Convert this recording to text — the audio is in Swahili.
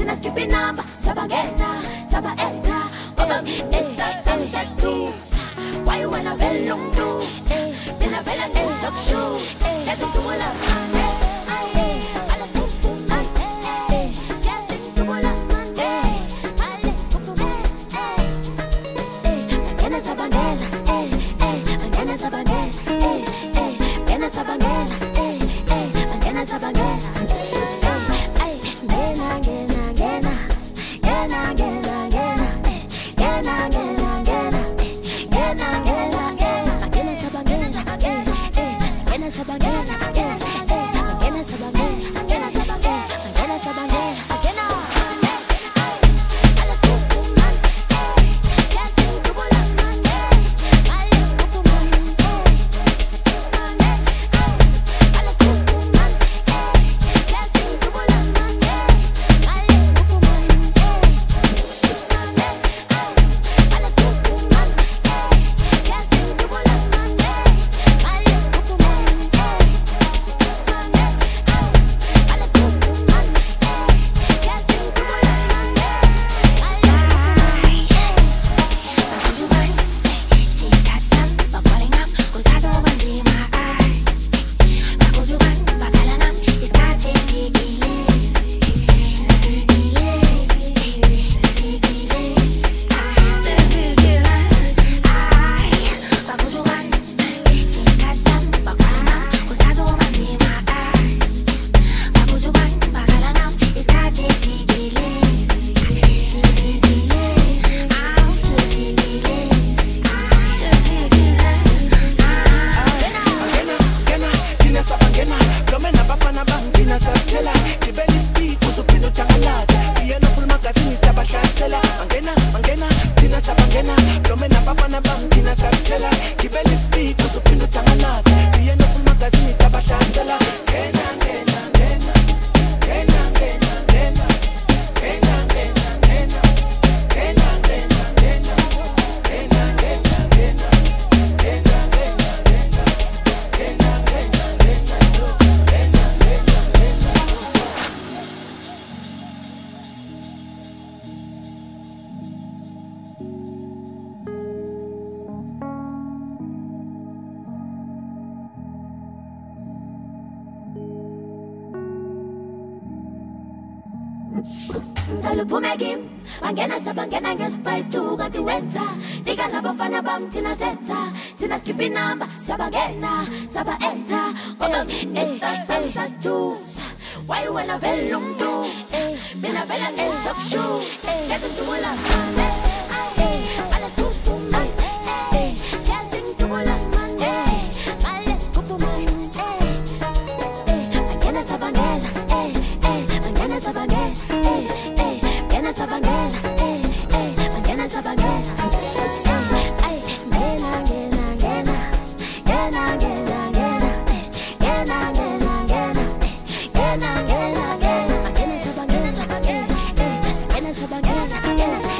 Tina skipping number, sabageta, sabaeta. Esta sunset too. Why you wanna velum do? Tina vela is up shoe. Let's do a lot. Talupumegim, bangena sabangena ngespraytu kanti weta Dika nabafana bam tina zeta Tina skipping number, sabangena, sabaeta Esta salsa juice Why you wanna velum do? Mina vela is up shoe Listen to a lot Alles gut for me Listen to a lot Alles gut for me Bangena sabangena Bangena sabangena Sabangena, mañana sabangena, gena, gena, gena, gena, gena, gena, gena, gena, gena, gena, gena, mañana sabangena, sabangena,